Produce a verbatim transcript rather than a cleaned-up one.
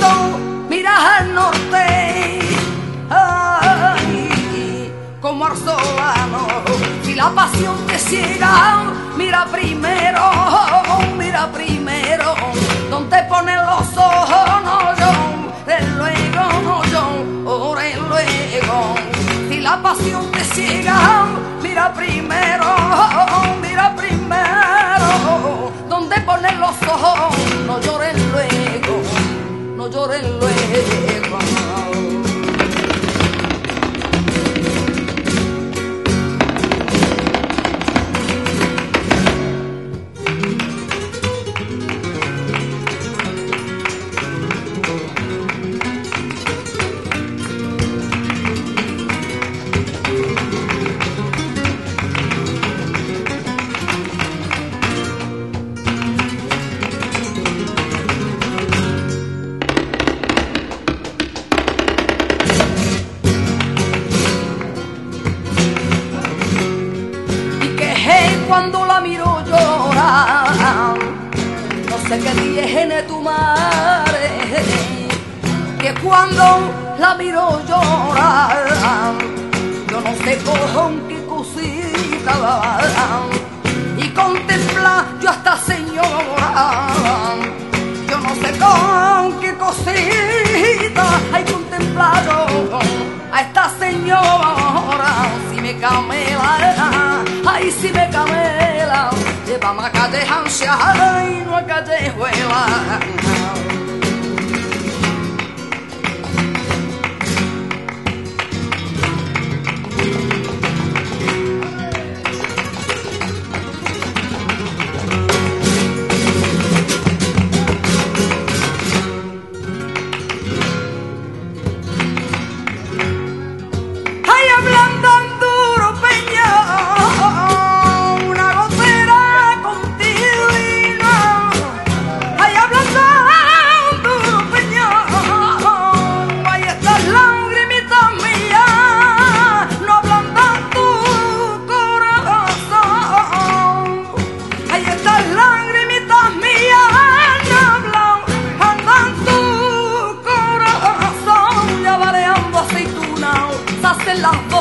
cuando miras al norte, ay, como arzolano, si la pasión te ciega, mira primero, mira primero, donde ponen los ojos, no llores luego, no llores luego, si la pasión te ciega, mira primero, mira primero, donde ponen los ojos, no llores luego, no llores luego. Cuando la miro llorar, no sé qué tiene tu madre, que cuando la miro llorar, yo no sé con qué cosita, y contemplar yo a esta señora, yo no sé con qué cosita, hay contemplar yo a esta señora, si me camela, ay, si me camela, llévame a calle ansia y no a callejuela. Las